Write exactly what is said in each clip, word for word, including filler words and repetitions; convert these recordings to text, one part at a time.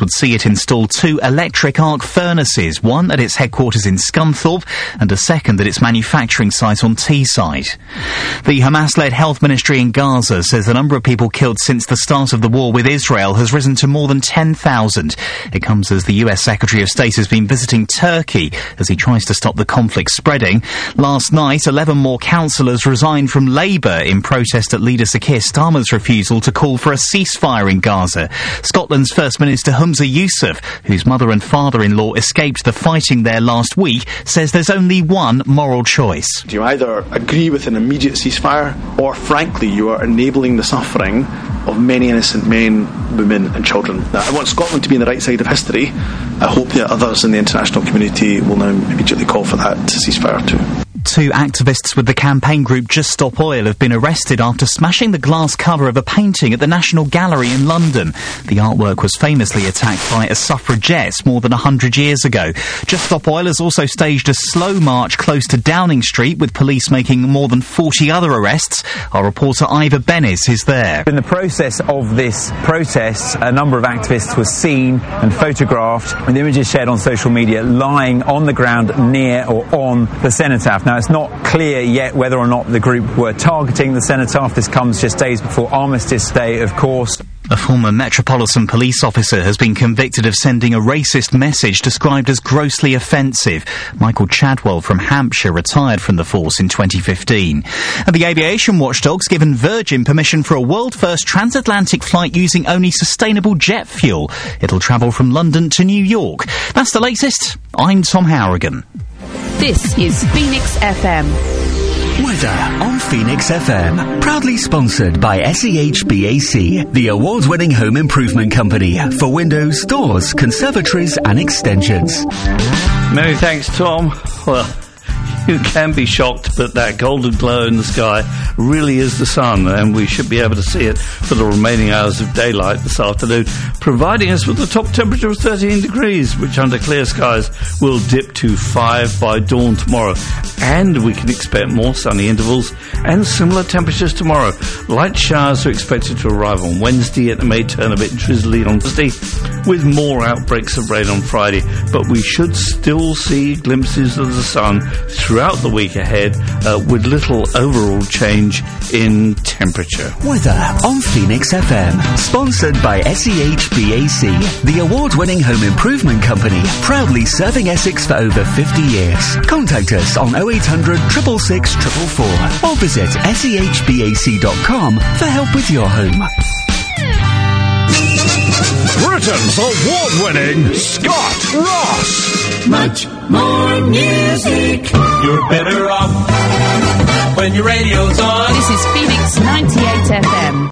would see it install two electric arc furnaces, one at its headquarters in Scunthorpe and a second at its manufacturing site on Teesside. The Hamas-led health ministry in Gaza says the number of people killed since the start of the war with Israel has risen to more than ten thousand. It comes as the U S Secretary of State has been visiting Turkey as he tries to stop the conflict spreading. Last night, eleven more councillors resigned from Labour in protest at leader Sir Keir Starmer's refusal to call for a ceasefire in Gaza. Scotland's First Minister Humza Yousaf, whose mother and father-in-law escaped the fighting there last week, says there's only one moral choice. You either agree with an immediate ceasefire, or frankly you are enabling the suffering of many innocent men, women and children. I want Scotland to be on the right side of history. I hope that others in the international community will now immediately call for that ceasefire too. Two activists with the campaign group Just Stop Oil have been arrested after smashing the glass cover of a painting at the National Gallery in London. The artwork was famously attacked by a suffragette more than one hundred years ago. Just Stop Oil has also staged a slow march close to Downing Street, with police making more than forty other arrests. Our reporter Ivor Bennis is there. In the process of this protest, a number of activists were seen and photographed, with images shared on social media, lying on the ground near or on the cenotaph. Now, it's not clear yet whether or not the group were targeting the cenotaph. This comes just days before Armistice Day, of course. A former Metropolitan Police officer has been convicted of sending a racist message described as grossly offensive. Michael Chadwell from Hampshire retired from the force in twenty fifteen. And the aviation watchdog's given Virgin permission for a world-first transatlantic flight using only sustainable jet fuel. It'll travel from London to New York. That's the latest. I'm Tom Harrigan. This is Phoenix F M. Weather on Phoenix F M. Proudly sponsored by S E H B A C, the award-winning home improvement company for windows, doors, conservatories and extensions. Many thanks, Tom. Well, you can be shocked, but that golden glow in the sky really is the sun, and we should be able to see it for the remaining hours of daylight this afternoon, providing us with a top temperature of thirteen degrees, which under clear skies will dip to five by dawn tomorrow. And we can expect more sunny intervals and similar temperatures tomorrow. Light showers are expected to arrive on Wednesday, and it may turn a bit drizzly on Thursday, with more outbreaks of rain on Friday. But we should still see glimpses of the sun throughout the week ahead, uh, with little overall change in temperature. Weather on Phoenix F M. Sponsored by S E H B A C, the award-winning home improvement company, proudly serving Essex for over fifty years. Contact us on oh eight hundred, six six six, four four four or visit S E H B A C dot com for help with your home. Britain's award-winning Scott Ross. Much more music. You're better off when your radio's on. This is Phoenix ninety-eight F M.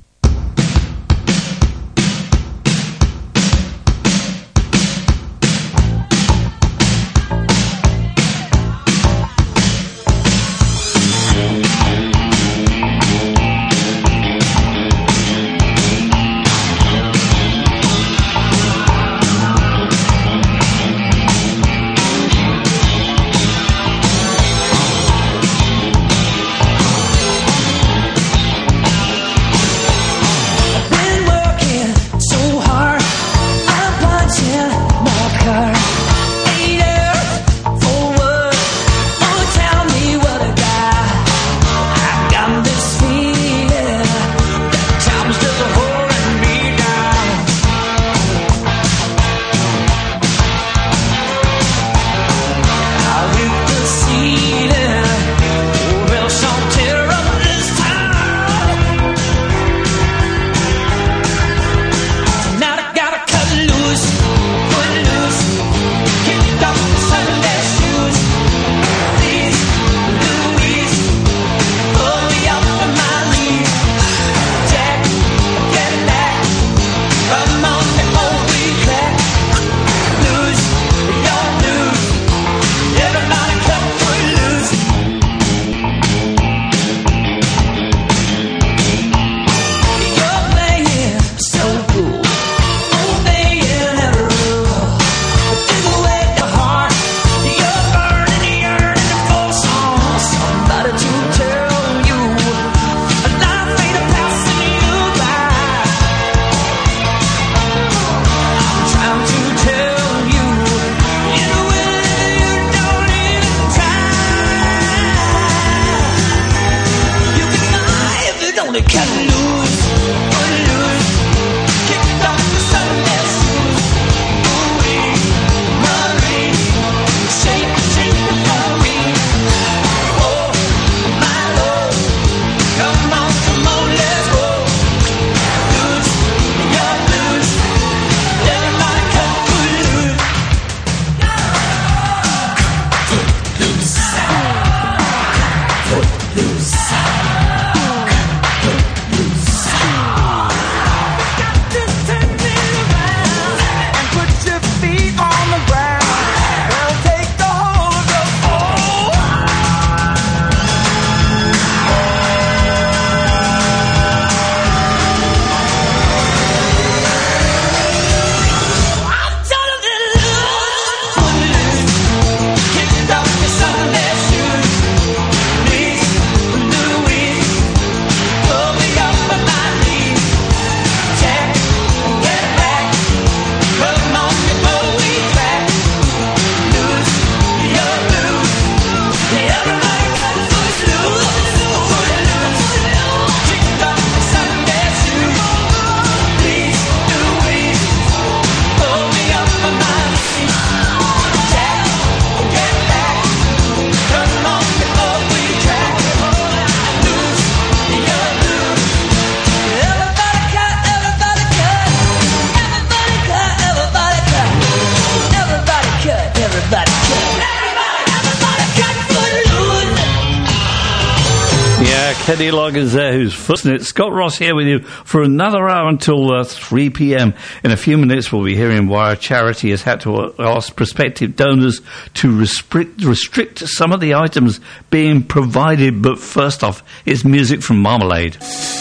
Teddy Loggins there, who's fussing it. Scott Ross here with you for another hour until uh, three p.m. In a few minutes, we'll be hearing why a charity has had to ask prospective donors to restrict, restrict some of the items being provided. But first off, it's music from Marmalade.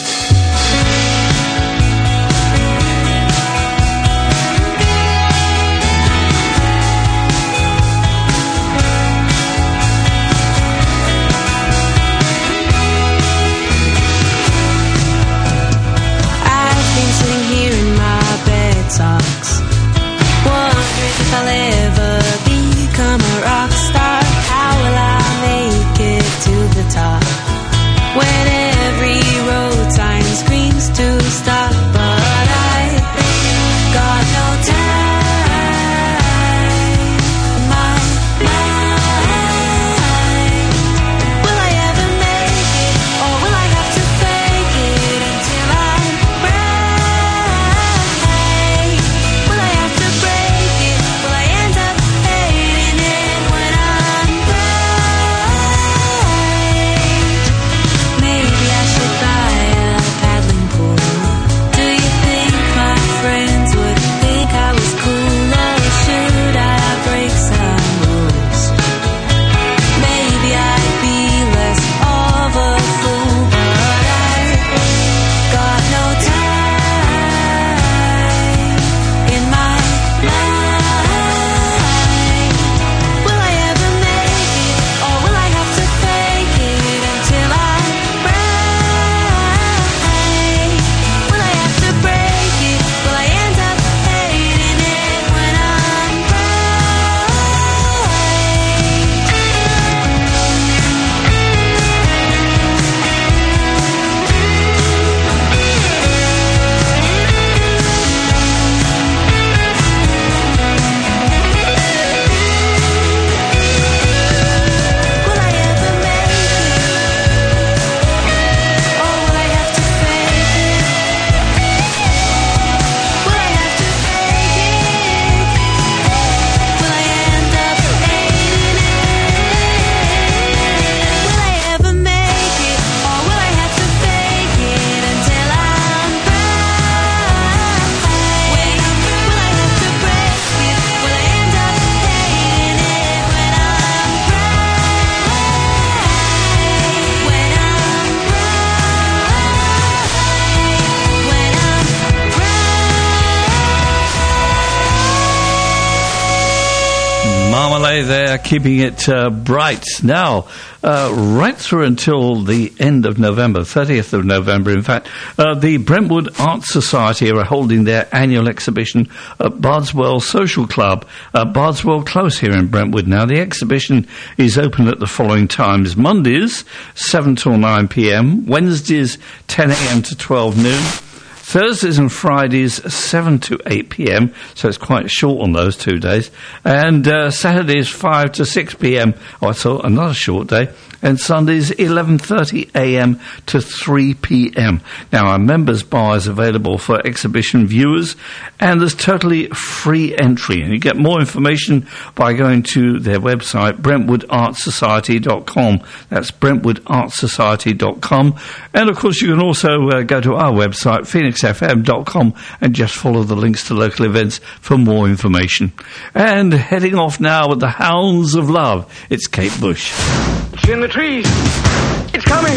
There, keeping it uh, bright now, uh, right through until the end of November, thirtieth of November. In fact, uh, the Brentwood Arts Society are holding their annual exhibition at Bardwell Social Club, uh, Bardwell Close here in Brentwood. Now, the exhibition is open at the following times: Mondays, seven till nine p.m, Wednesdays, ten a.m. to twelve noon, Thursdays and Fridays, seven to eight p.m, so it's quite short on those two days. And uh, Saturdays, five to six p.m, oh, I thought another short day. And Sundays, eleven thirty a.m. to three p.m. Now, our members' bar is available for exhibition viewers, and there's totally free entry. And you get more information by going to their website, brentwood art society dot com. That's brentwood art society dot com. And, of course, you can also uh, go to our website, phoenix f m dot com, and just follow the links to local events for more information. And heading off now with the Hounds of Love, it's Kate Bush. It's in the trees. It's coming.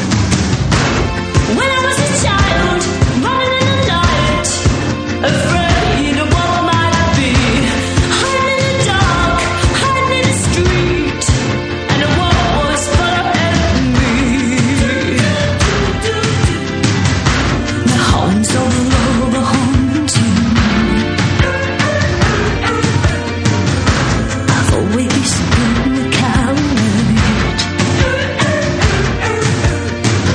When I was a child, running in the light, afraid of what might I be, hiding in the dark, hiding in the street, and the world was full of enemy. The hounds of love are haunting me. I've always been the coward.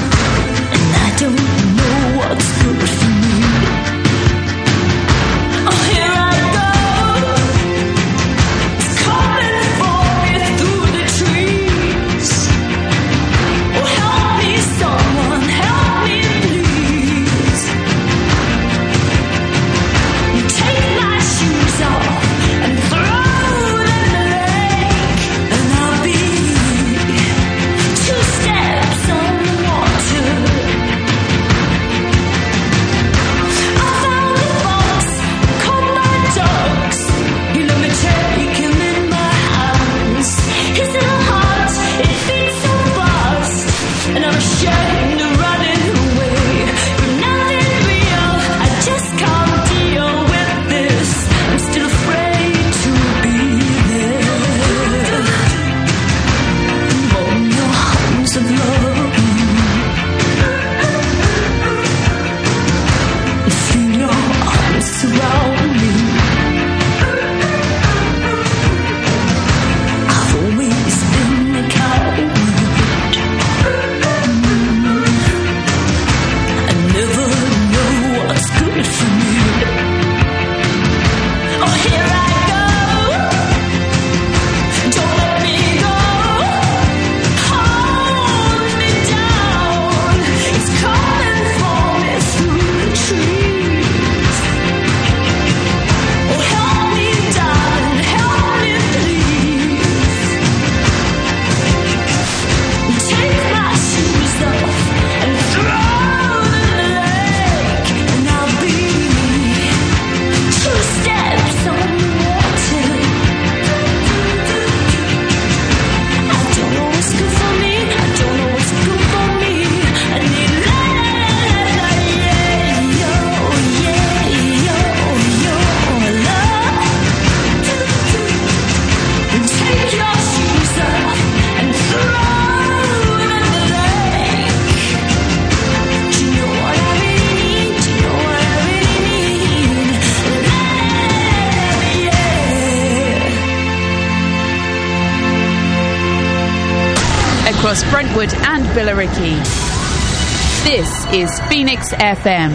across Brentwood and Billericay. This is Phoenix F M.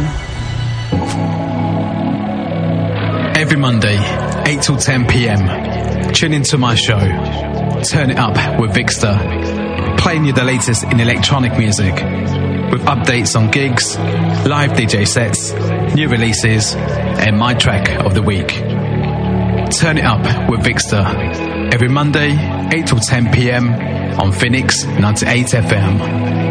Every Monday, eight till ten p.m, tune into my show, Turn It Up with Vixter, playing you the latest in electronic music, with updates on gigs, live D J sets, new releases, and my track of the week. Turn It Up with Vixter, every Monday, eight till ten p.m, on Phoenix ninety-eight F M.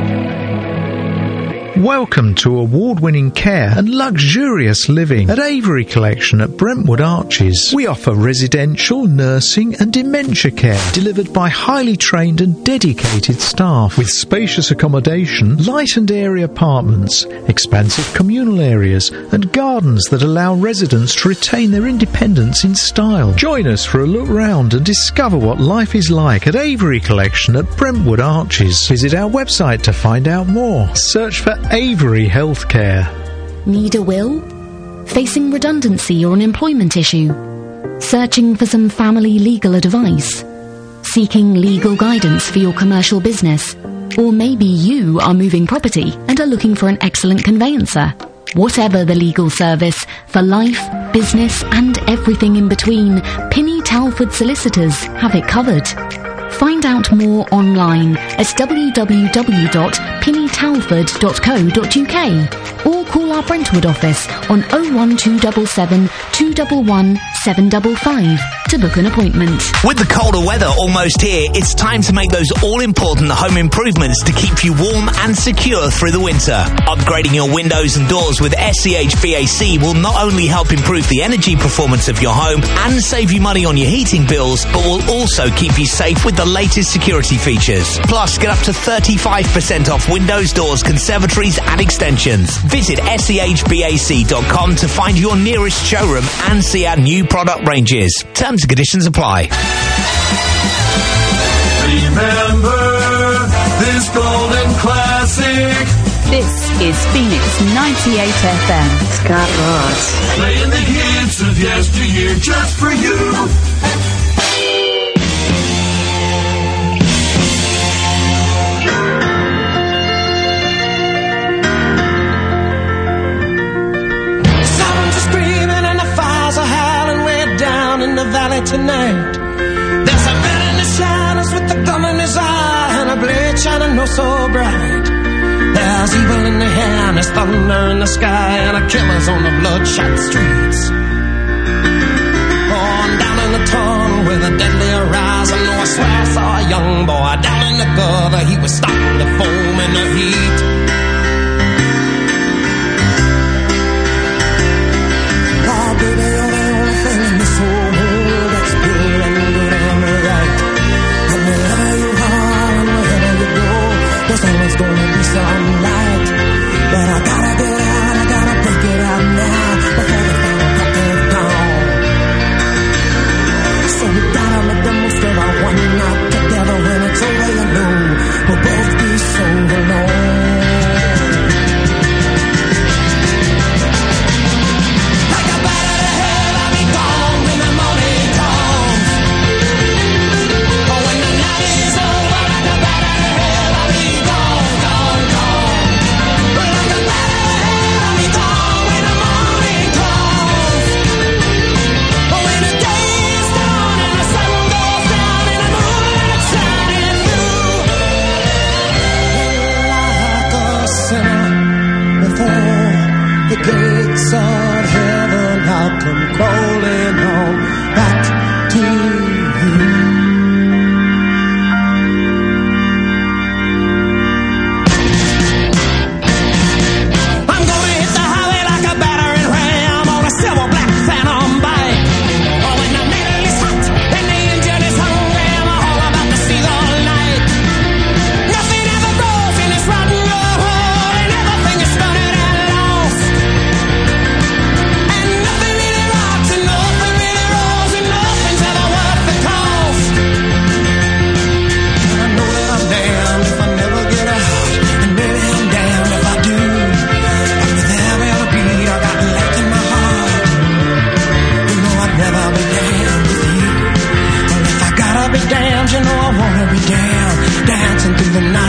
Welcome to award-winning care and luxurious living at Avery Collection at Brentwood Arches. We offer residential, nursing and dementia care delivered by highly trained and dedicated staff with spacious accommodation, light and airy apartments, expansive communal areas and gardens that allow residents to retain their independence in style. Join us for a look round and discover what life is like at Avery Collection at Brentwood Arches. Visit our website to find out more. Search for Avery Healthcare. Need a will? Facing redundancy or an employment issue? Searching for some family legal advice? Seeking legal guidance for your commercial business? Or maybe you are moving property and are looking for an excellent conveyancer? Whatever the legal service, for life, business and everything in between, Pinny Talford Solicitors have it covered. Find out more online at w w w dot pinny talford dot co dot u k or call our Brentwood office on oh one two seven seven, two one one, seven five five to book an appointment. With the colder weather almost here, it's time to make those all-important home improvements to keep you warm and secure through the winter. Upgrading your windows and doors with S C H V A C will not only help improve the energy performance of your home and save you money on your heating bills, but will also keep you safe with the latest security features. Plus, get up to thirty-five percent off windows, doors, conservatories and extensions. Visit S C H B A C dot com to find your nearest showroom and see our new product ranges. Terms and conditions apply. Remember this golden classic. This is Phoenix ninety-eight F M. Scott Ross. Playing the hits of yesteryear just for you. In the valley tonight, there's a man in the shadows with a gun in his eye and a blade shining oh so bright. There's evil in the air and there's thunder in the sky and a killer's on the bloodshot streets. On down in the tunnel with a deadly horizon, oh, I swear I saw a young boy down in the gutter. He was starting to foam in the heat. Oh, baby, you're the only thing in this whole world that's good and good and right. And wherever you are and wherever you go, there's always gonna be some light. But I gotta get out, I gotta break it out now before the final crack of dawn. So we gotta make the most of our one night together. When it's over, you know we'll both be so alone. The gates of heaven, I'll come crawling on back to you. I'm gonna hit the highway like a battering ram on a silver black phantom bike. Oh, when the needle is hot and the engine is hungry, I'm all about to see the light. Nothing ever goes in this rotten road, and everything is stunning and lost. And nothing really rocks and nothing really rolls and nothing's ever worth the cost. And I know that I'm damned if I never get out, and maybe I'm damned if I do. But with every other beat I got left in my heart, you know I'd never be damned with you. Well, if I gotta be damned, you know I wanna be damned, dancing through the night.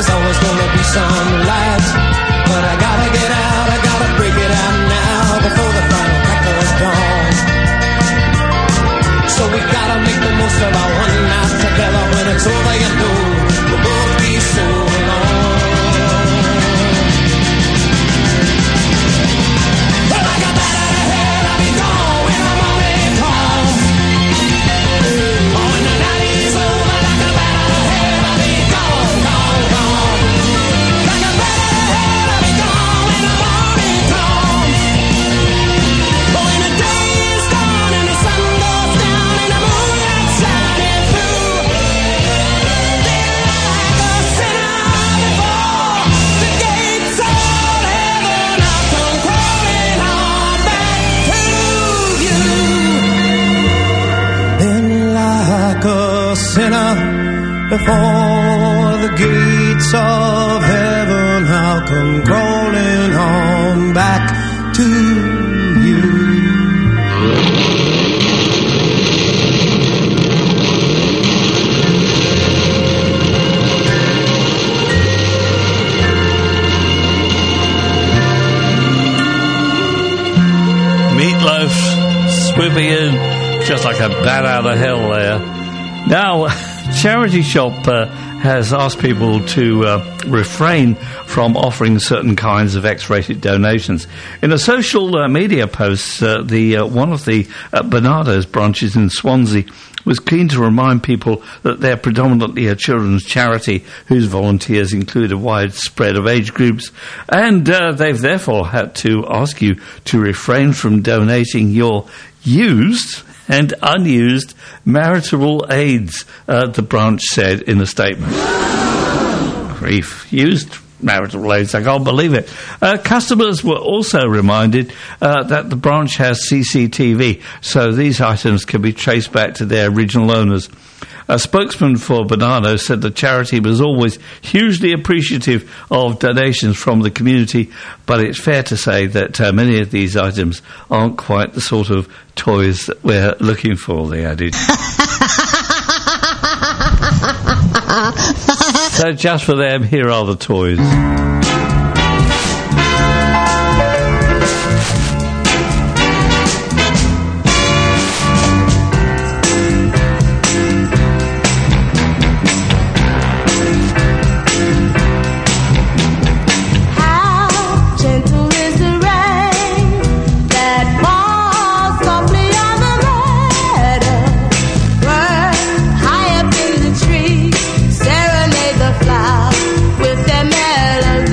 there's always gonna be some light. But I gotta get out, I gotta break it out now before the final cracker's dawn. So we gotta make the most of our one night together. When it's over, you know we'll both be so alone. Well, I got that out of hell, I'll be gone when I'm on it home. Oh, when the night is over, like a bat out of hell, I'll be gone, gone, gone. Like a bat out of hell, I'll be gone when I'm on it home. Oh, when the day is gone and the sun goes down and the moonlight shining through, then like a sinner before the gates of heaven, I'll come crawling on back to you. Then like a sinner before the gates of heaven, I'll come crawling on back to you. Meatloaf swooping in just like a bat out of hell there. Now, Charity Shop uh, has asked people to uh, refrain from offering certain kinds of X-rated donations. In a social uh, media post, uh, the uh, one of the uh, Barnardo's branches in Swansea was keen to remind people that they're predominantly a children's charity whose volunteers include a wide spread of age groups, and uh, they've therefore had to ask you to refrain from donating your used and unused marital aids, uh, the branch said in a statement. Grief. Used marital aids, I can't believe it. Uh, customers were also reminded uh, that the branch has C C T V, so these items can be traced back to their original owners. A spokesman for Barnardo said the charity was always hugely appreciative of donations from the community, but it's fair to say that uh, many of these items aren't quite the sort of toys that we're looking for, they added. So just for them, here are the toys. High up in the tree, serenade the flowers with their melody.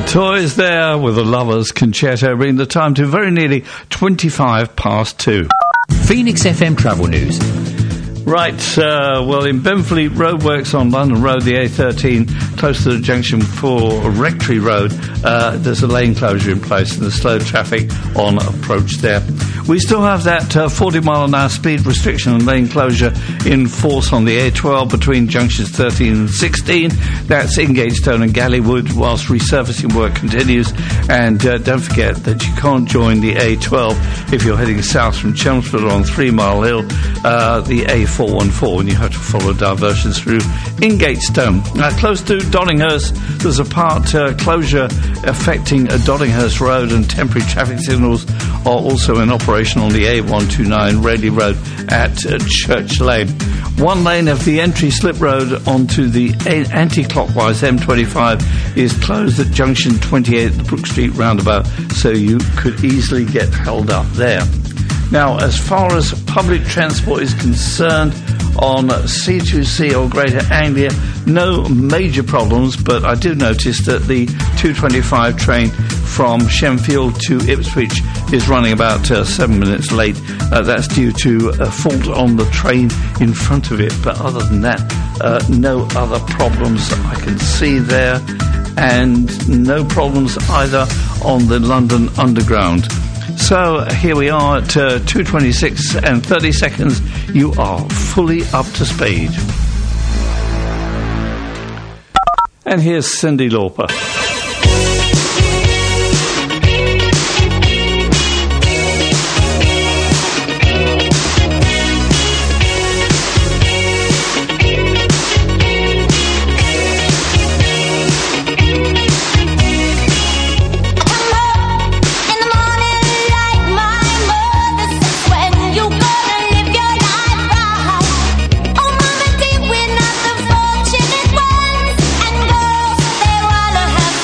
Toys there with the Lovers Concerto, bringing the time to very nearly twenty-five past two. Phoenix F M Travel News. Right, uh, well, in Benfleet Roadworks on London Road, the A thirteen, close to the junction for Rectory Road, uh, there's a lane closure in place and there's slow traffic on approach there. We still have that uh, forty mile an hour speed restriction and lane closure in force on the A twelve between junctions thirteen and sixteen. That's Ingatestone and Gallywood whilst resurfacing work continues. And uh, don't forget that you can't join the A twelve if you're heading south from Chelmsford on Three Mile Hill, uh, the A four one four, and you have to follow diversions through Ingatestone. Now, close to Donninghurst, there's a part uh, closure affecting uh, Donninghurst Road, and temporary traffic signals are also in operation on the A one two nine Raleigh Road at uh, Church Lane. One lane of the entry slip road onto the a- anti-clockwise M twenty-five is closed at junction twenty-eight at the Brook Street roundabout, so you could easily get held up there. Now, as far as public transport is concerned, on C two C or Greater Anglia, no major problems, but I do notice that the two twenty-five train from Shenfield to Ipswich is running about uh, seven minutes late. Uh, that's due to a fault on the train in front of it, but other than that, uh, no other problems that I can see there, and no problems either on the London Underground. So here we are at uh, two twenty-six and thirty seconds. You are fully up to speed. And here's Cyndi Lauper. Fortunate ones and girls, they wanna have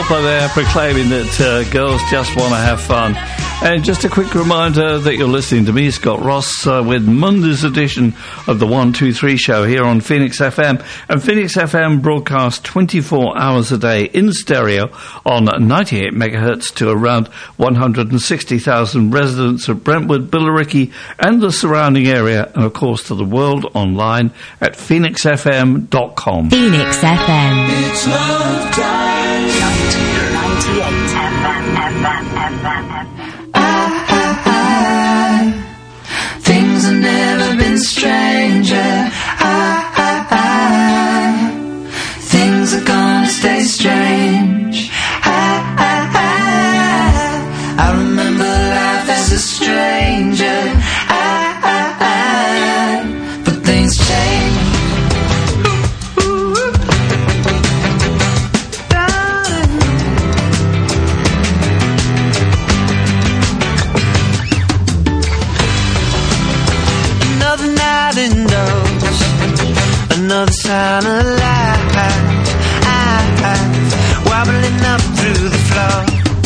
Hopper there proclaiming that uh, girls just want to have fun. And just a quick reminder that you're listening to me, Scott Ross, uh, with Monday's edition of the one two three show here on Phoenix F M. And Phoenix F M broadcasts twenty-four hours a day in stereo on ninety-eight megahertz to around one hundred sixty thousand residents of Brentwood, Billericay and the surrounding area, and of course to the world online at phoenix f m dot com. Phoenix F M. It's love time. ninety-eight F M, F M, F M, F M. Things have never been stranger. I, I, I, things are gonna stay strange. I, I, I, I remember life as a stranger. I, I, I, but things change. Another sign of life, wobbling up through the floor.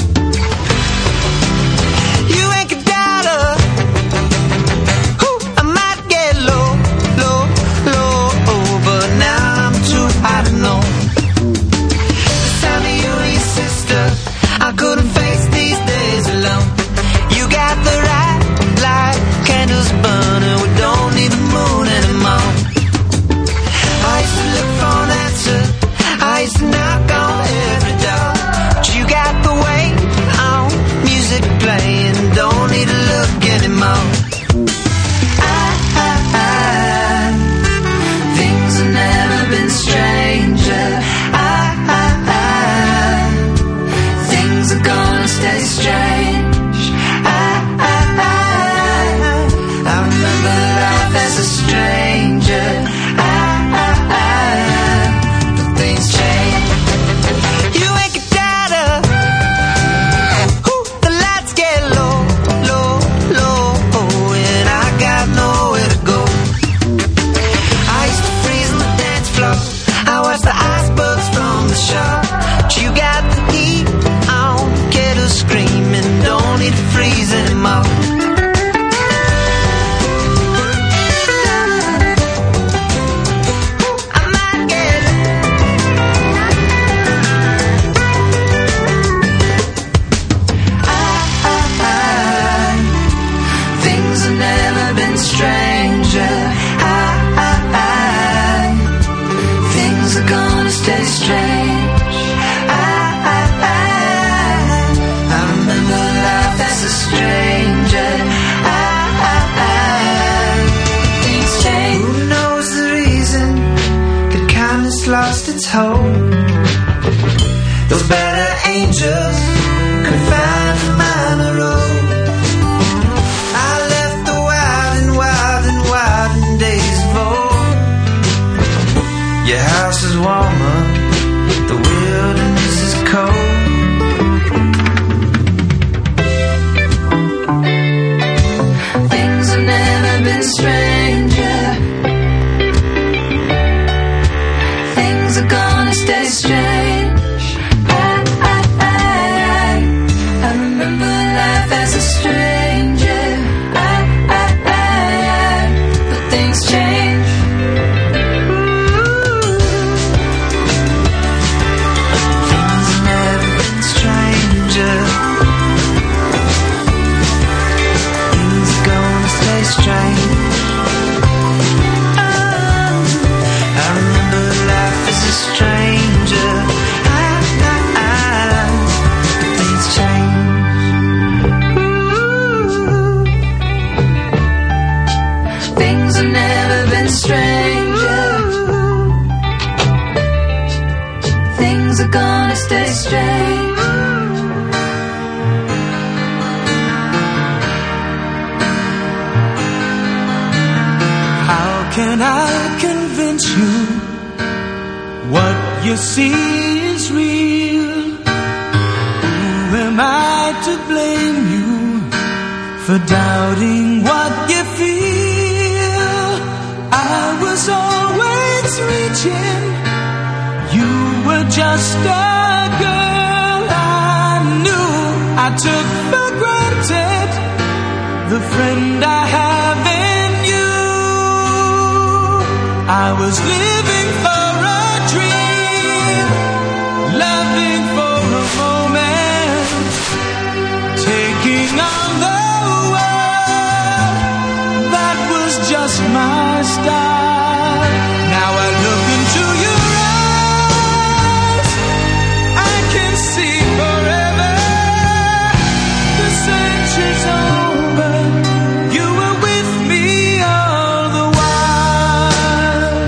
You ain't a doubter. Ooh, I might get low, low, low, but now I'm too high to know. The sound of you and your sister, I couldn't face these days alone. You got the right light, candles burning, we don't need the moon anymore. I used to look for an answer, I used to knock on every door, but you got the weight on, music playing, don't need to look anymore. I, I, I, things have never been stranger. I, I, I, things are gonna stay strange. I, I, I, I remember life as a stranger. Freeze anymore. I might get I, I, I, things have never been stranger. I, I, I, things are gonna stay strange. Stranger, I, I, I, things change. Who knows the reason that kindness lost its hold? Those better angels could find a minor road. I left the wild and wild and wild and days of old. Your house is warmer, the wilderness is cold. Stranger, things are gonna stay strange. I, I, I, I remember life as a stranger. I, I, I, but things change. Ooh. Things have never been stranger. Things are gonna stay strange. Stranger, I, I, I, but things change. Ooh. Things have never been stranger. Things are gonna stay strange. How can I convince you what you see is real? Who am I to blame you for doubting what you feel? I was always reaching, you were just a girl. friend I have in you. I was living for a dream, loving for a moment, taking on the world. That was just my style. Now I look into your eyes, I can see forever. The search is over. You were with me all the while.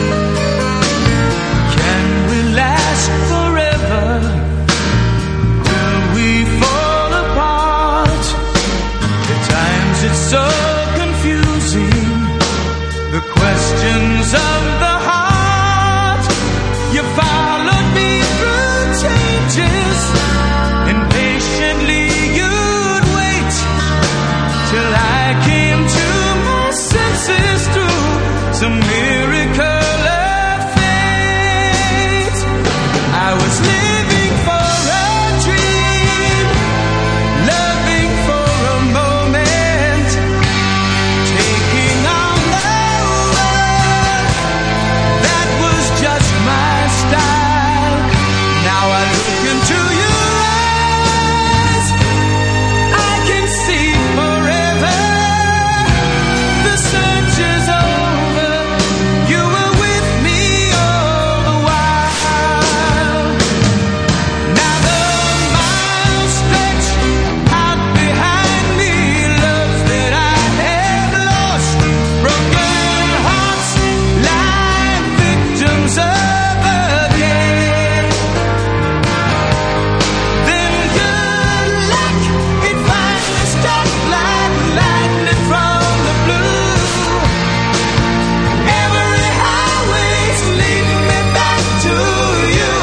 Can we last forever? Will we fall apart? At times it's so confusing. The questions of the heart. You followed me through changes, and patiently you'd wait till I came to my senses through some miracle of fate. I was living for a dream, loving for a moment, taking on the world. That was just my style. Now I look into your eyes, I can see forever. The search is over. You were with me all the while. Now the miles stretch out behind me, loves that I have lost, broken hearts lie victims of again. Then good luck, it finally struck like lightning from the blue. Every highway's leading me back to you.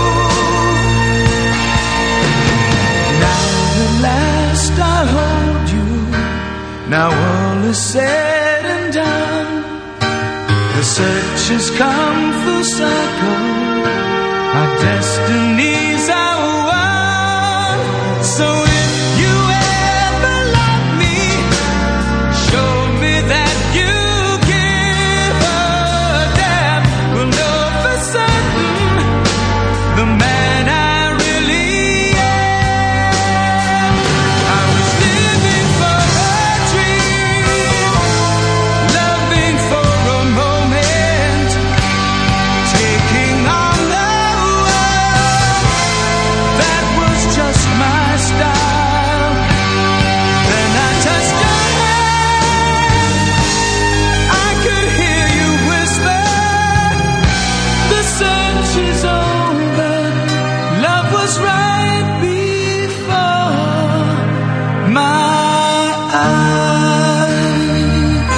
Now the last I hold you. Now all is said and done. The search has come full circle. Our destinies are one. So if you ever love me, show me that you give a damn. We'll know for certain the man I really am. I was living for a dream, loving for a moment, taking on the world. That was just my style. Then I touched your hand, I could hear you whisper, the search is over. Love was right before my eyes.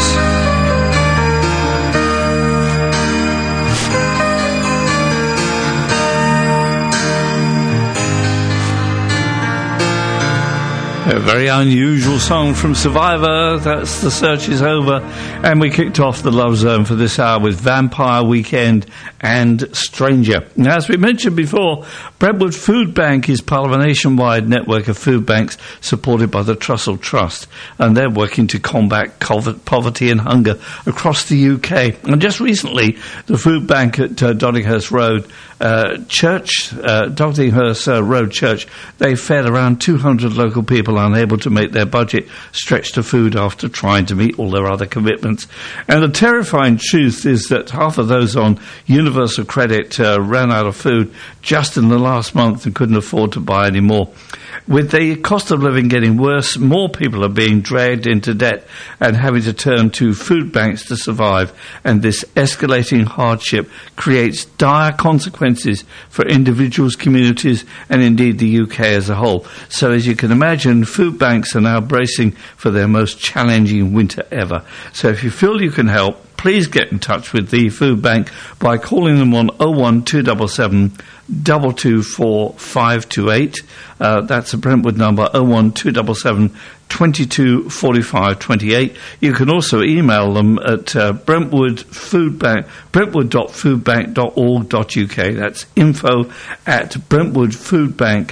A very unusual song from Survivor. That's The Search is Over. And we kicked off the Love Zone for this hour with Vampire Weekend and Stranger. Now, as we mentioned before, Brentwood Food Bank is part of a nationwide network of food banks supported by the Trussell Trust. And they're working to combat cov- poverty and hunger across the U K. And just recently, the food bank at uh, Dodinghurst Road uh, Church, uh, Dodinghurst uh, Road Church, they fed around two hundred local people unable to make their budget stretch to food after trying to meet all their other commitments. And the terrifying truth is that half of those on Universal Credit uh, ran out of food just in the last month and couldn't afford to buy any more. With the cost of living getting worse, more people are being dragged into debt and having to turn to food banks to survive, and this escalating hardship creates dire consequences for individuals, communities, and indeed the U K as a whole. So as you can imagine, food banks are now bracing for their most challenging winter ever. So if you feel you can help, please get in touch with the food bank by calling them on oh one two seven seven two two four five two eight. Uh, that's a Brentwood number, oh one two seven seven two two four five two eight. You can also email them at uh, Brentwood Food Bank, brentwood dot food bank dot org dot U K. That's info at Brentwood Food Bank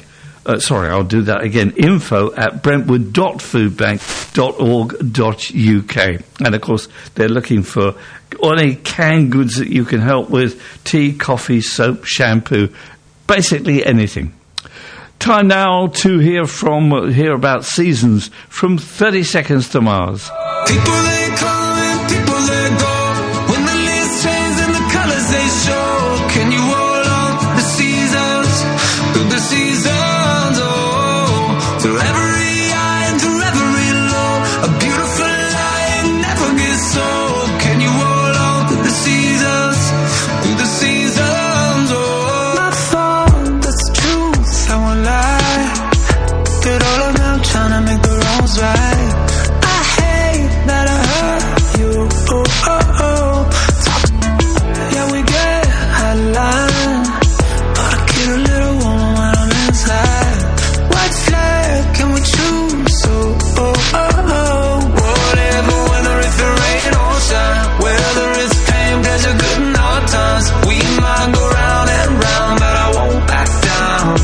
Uh, sorry, I'll do that again. Info at brentwood dot food bank dot org dot U K. And, of course, they're looking for any canned goods that you can help with. Tea, coffee, soap, shampoo, basically anything. Time now to hear from uh, hear about seasons from thirty seconds to Mars. People they come and people they go. When the leaves change and the colours they show. Can you hold on the seasons? Through the seasons, oh. Through every high and through every low. A beautiful lie never gets old. Can you hold on to the seasons? Through the seasons, oh. My fault, that's the truth, I won't lie. Did all of them trying to make the wrongs right. I hate that I hurt you, oh, oh, oh. Yeah, we get out of line, but I get a little warm when I'm inside. White flag, can we choose? Oh, oh, oh, oh. Whatever, whether it's the rain or shine, whether it's pain, pleasure, good and hard times. We might go round and round, but I won't back down.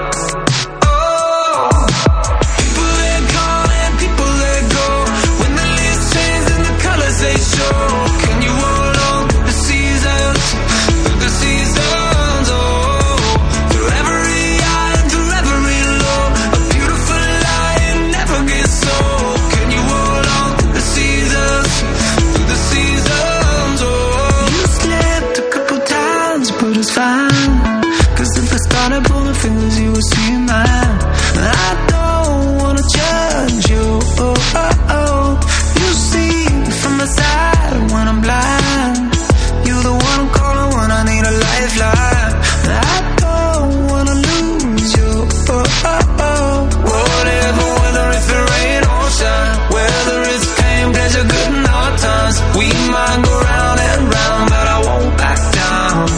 Oh, people they come and people they go. When the leaves change and the colours they show. Can you hold on to the seasons? Through the seasons, oh. Through every high and through every low. A beautiful lie, it never gets old. Can you hold on to the seasons? Through the seasons, oh. You slipped a couple times, but it's fine. Cause if I started pulling fingers, you would see mine. I don't wanna judge you, oh, oh, oh. You see from the side when I'm blind. You're the one I'm calling when I need a lifeline. I don't wanna lose you, oh, oh, oh. Whatever, whether it's the rain or shine, whether it's pain, pleasure, good and hard times. We might go round and round, but I won't back down.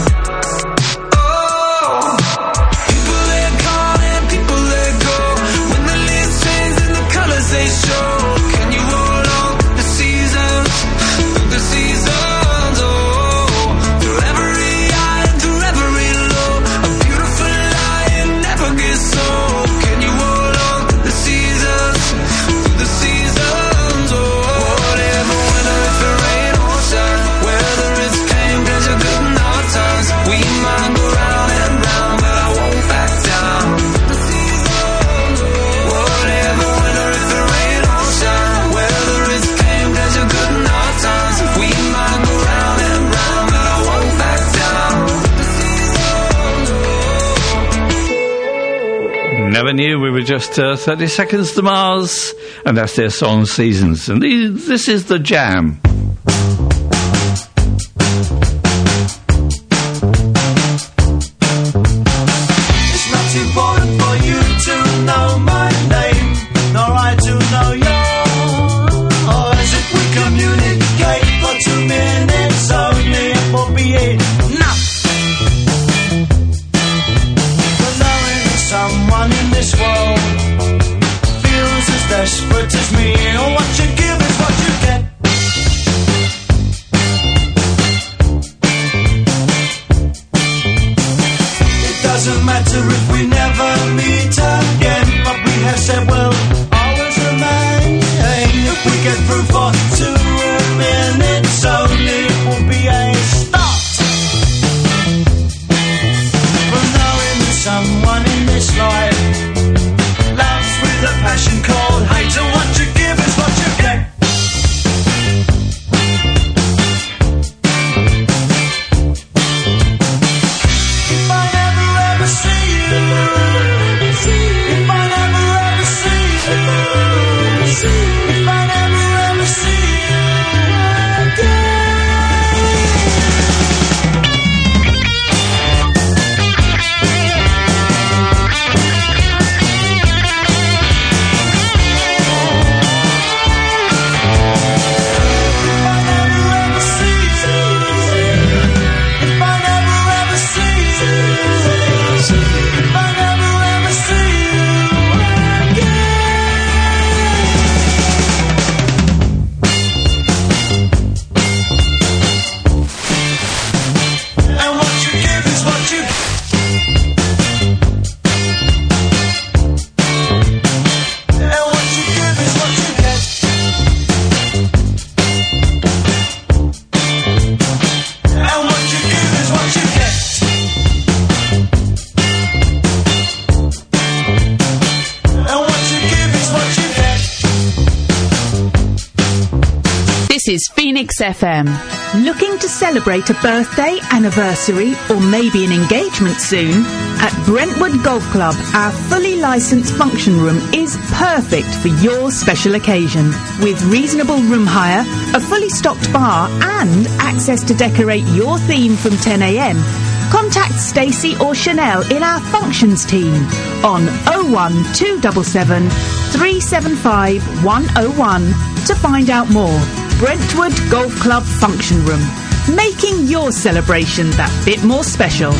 Oh, people they come and people they go. When the leaves change and the colours they show. Can you hold on to the seasons? Through the seasons, oh. Through every high and through every low. A beautiful lie, it never gets old. Can you hold on to the seasons? Through the seasons, oh. Whatever, whether it's the rain or shine, whether it's pain, pleasure, good and hard times. We might go round and round, but I won't back down. The seasons, oh. Whatever, whether it's the rain or shine, whether it's pain, pleasure, good and hard times. We might go round and round, but I won't back down. The seasons, oh. Never knew we were just uh, thirty seconds to Mars, and that's their song Seasons. And these, this is The Jam. It's not important for you to know my name, nor I to know yours. If we communicate for two minutes only, it will be enough. But knowing someone in this world feels as desperate as me, or what you give is what you get. It doesn't matter if we never meet again, but we have said we'll always remain. If we get through for two minutes only, it will be a start. From knowing someone in this life loves with a passion called hate, and what you give is what you get. is Phoenix F M. Looking to celebrate a birthday, anniversary, or maybe an engagement soon? At Brentwood Golf Club, our fully licensed function room is perfect for your special occasion. With reasonable room hire, a fully stocked bar, and access to decorate your theme from ten a m, contact Stacey or Chanel in our functions team on oh one two seven seven, three seven five, one oh one to find out more. Brentwood Golf Club Function Room, making your celebration that bit more special.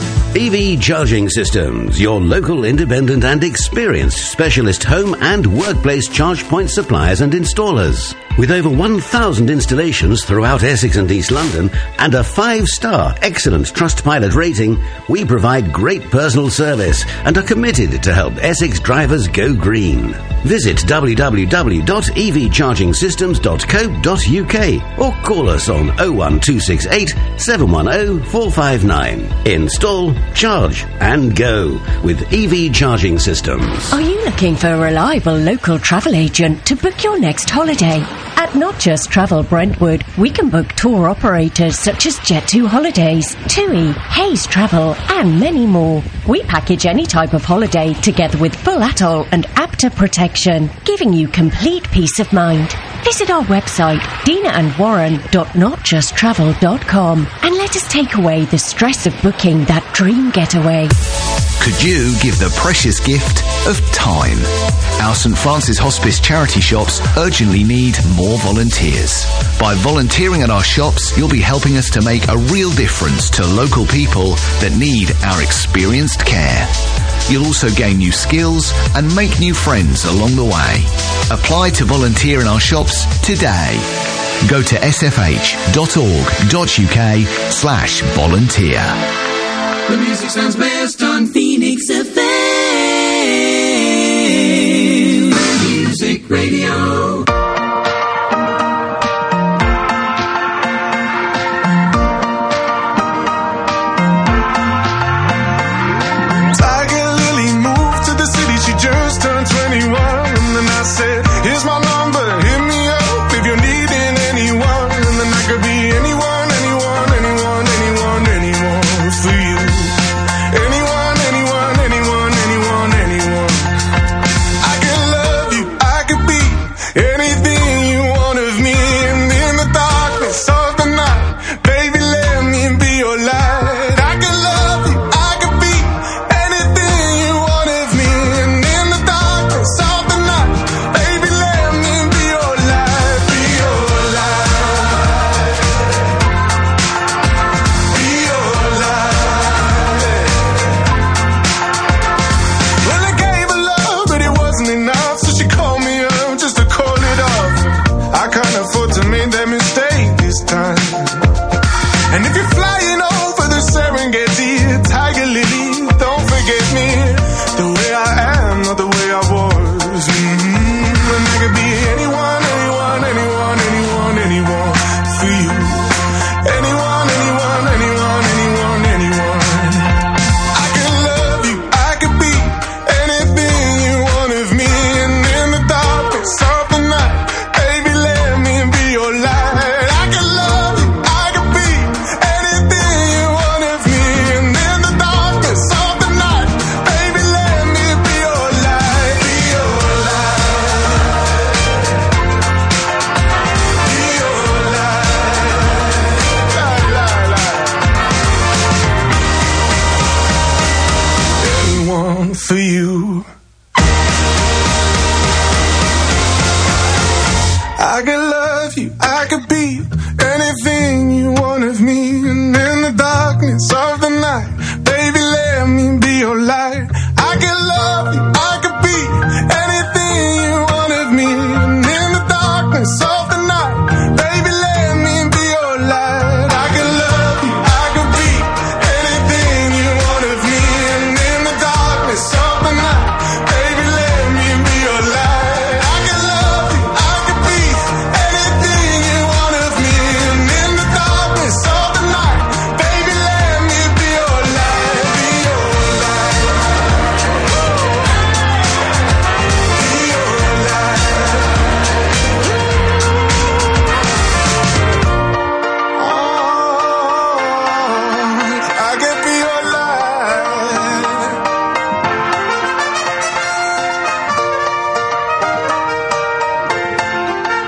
E V Charging Systems, your local independent and experienced specialist home and workplace charge point suppliers and installers. With over one thousand installations throughout Essex and East London and a five-star excellent Trustpilot rating, we provide great personal service and are committed to help Essex drivers go green. Visit w w w dot e v charging systems dot co dot u k or call us on oh one two six eight, seven one oh, four five nine. Install, charge and go with E V Charging Systems. Are you looking for a reliable local travel agent to book your next holiday? At Not Just Travel Brentwood, we can book tour operators such as Jet two Holidays, TUI, Hayes Travel, and many more. We package any type of holiday together with full atoll and APTA protection, giving you complete peace of mind. Visit our website, dina and warren dot not just travel dot com, and let us take away the stress of booking that dream getaway. Could you give the precious gift of time? Our St Francis Hospice charity shops urgently need more volunteers. By volunteering at our shops, you'll be helping us to make a real difference to local people that need our experienced care. You'll also gain new skills and make new friends along the way. Apply to volunteer in our shops today. Go to s f h dot org dot u k slash volunteer. The music sounds best on Phoenix F M. Music Radio. Tiger Lily moved to the city, she just turned twenty-one. And then I said, here's my number, hit me up if you're needing anyone. And then I could be anyone, anyone, anyone, anyone, anyone for you. Anyone, anyone, anyone, anyone, anyone. I can love you, I could be anything you want of me. And in the darkness of the night, baby, let me be your light. I can love you, I could be anything you want of me. And in the darkness of the night, baby, let me be your light, be your light, be your light. Well, I gave her love, but it wasn't enough, so she called me up just to call it off. I can't afford to make that mistake this time. And if you're flying over the Serengeti, Tiger Lily, don't forget me. The way I am, not the way I was. Mm-hmm. And I could be anyone, anyone, anyone, anyone, anyone for you. Anyone, anyone, anyone, anyone, anyone. I can love you, I could be anything you want of me. And in the darkness of the night, baby, let me be your light. I can love you, I could be anything you want of me. And in the darkness of the night, baby, let me be your light, be your light, be your light, light, light, light. Anyone for you. I could love you, I could be anything you want of me. And in the darkness of the night, baby, let me be your light. I could love you, I could be anything you want of me. And in the darkness of the night, baby, let me be your light. I could love you, I could be anything you want of me. And in the darkness of the night, baby, let me be your light. I could love you, I could be anything you want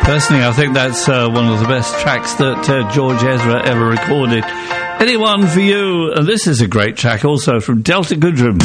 Personally, I think that's uh, one of the best tracks that uh, George Ezra ever recorded. Anyone for You, and this is a great track also from Delta Goodrem.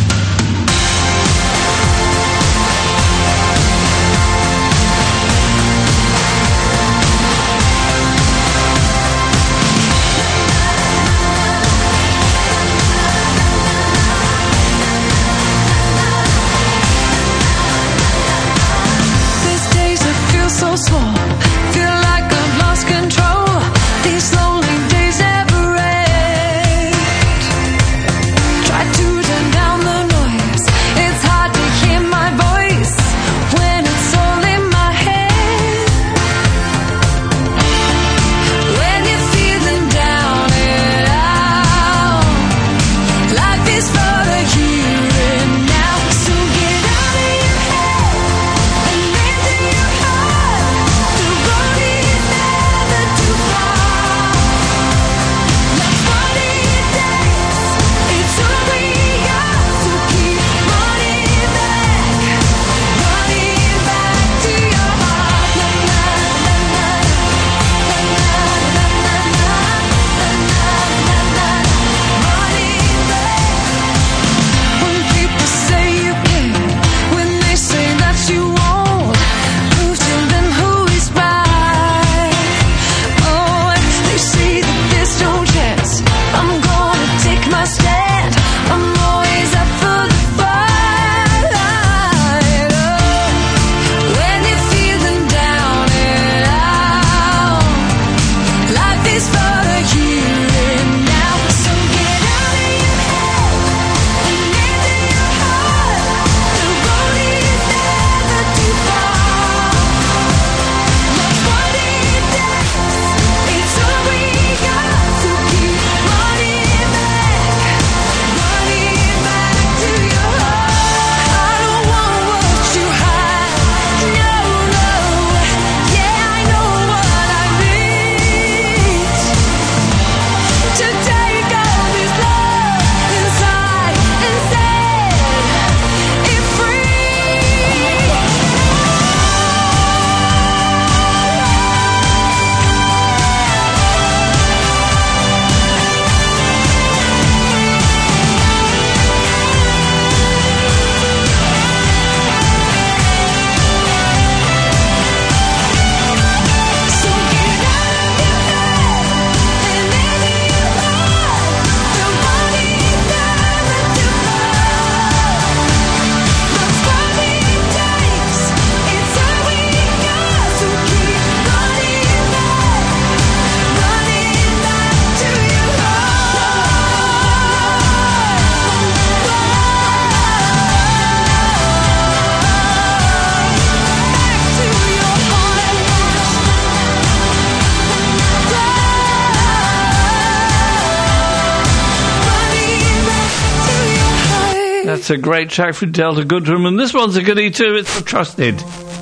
That's a great track from Delta Goodrem, and this one's a goodie too. It's for Trusted.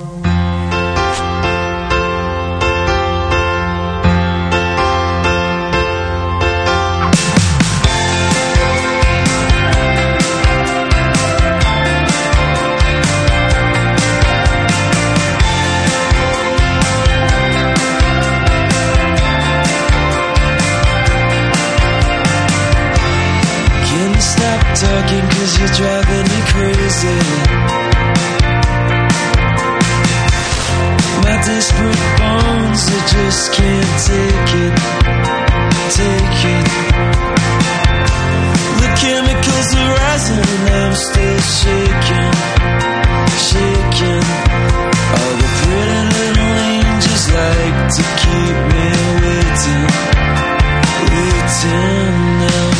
Talking 'cause you're driving me crazy. My desperate bones, I just can't take it, take it. The chemicals are rising and I'm still shaking, shaking. All the pretty little angels like to keep me waiting, waiting now.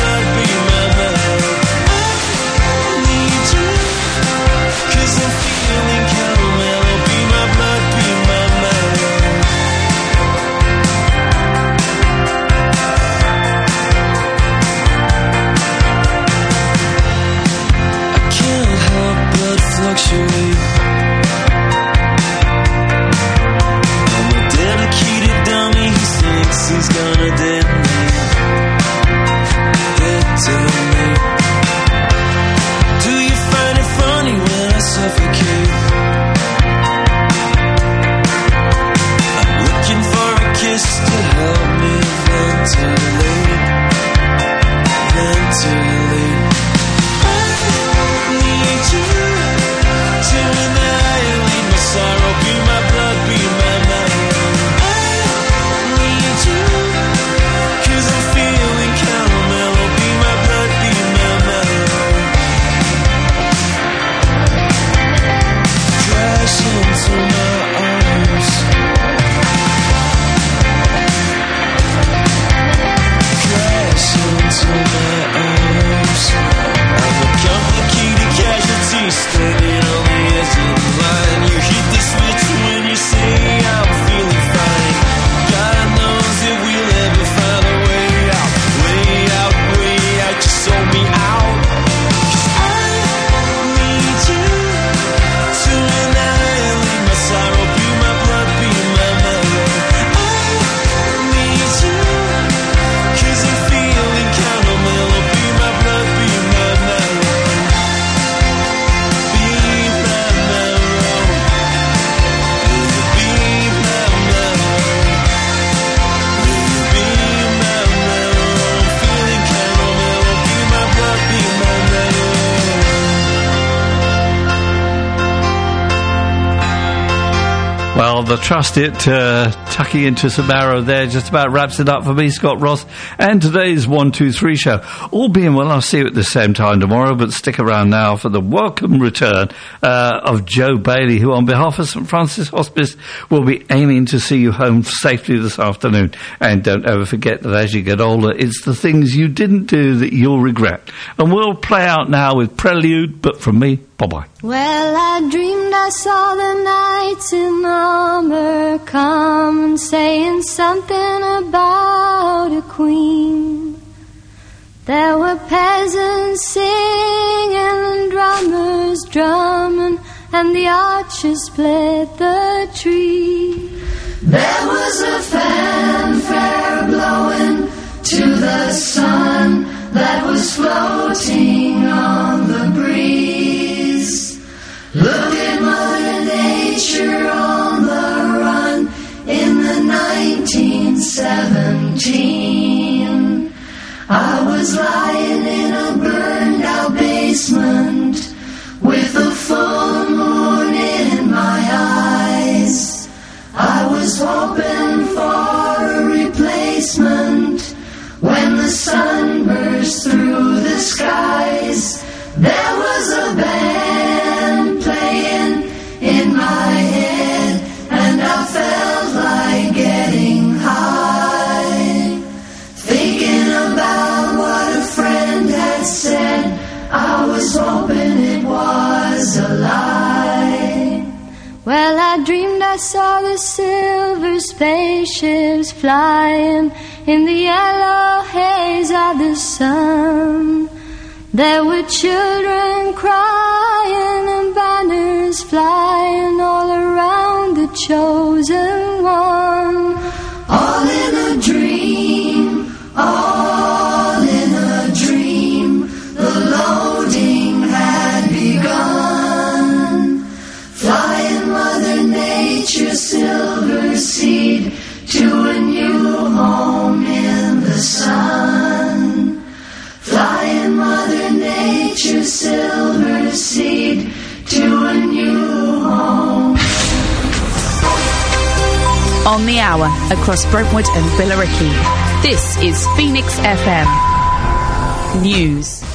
Cause I'm feeling Well, the Trust It, uh, tucking into some arrow there, just about wraps it up for me, Scott Ross, and today's one two three show. All being well, I'll see you at the same time tomorrow, but stick around now for the welcome return uh, of Joe Bailey, who on behalf of St Francis Hospice will be aiming to see you home safely this afternoon. And don't ever forget that as you get older, it's the things you didn't do that you'll regret. And we'll play out now with Prelude, but from me, bye-bye. Well, I dreamed I saw the knights in armor come, saying something about a queen. There were peasants singing and drummers drumming, and the archers split the tree. There was a fanfare blowing to the sun that was floating on the breeze. Look at Mother Nature on the run in the nineteen seventeen. I was lying in a burned out basement with a full moon in my eyes. I was hoping for a replacement when the sun burst through the skies. There was a band playing in my head, and I felt like getting high, thinking about what a friend had said. I was hoping it was a lie. Well, I dreamed I saw the silver spaceships flying in the yellow haze of the sun. There were children crying and banners flying all around the chosen one. All in a dream, all in a dream, the loading had begun. Flying Mother Nature's silver seed to a new home in the sun. Flying Mother Nature's silver seed to a new home. On the hour across Brentwood and Billericay. This is Phoenix F M News.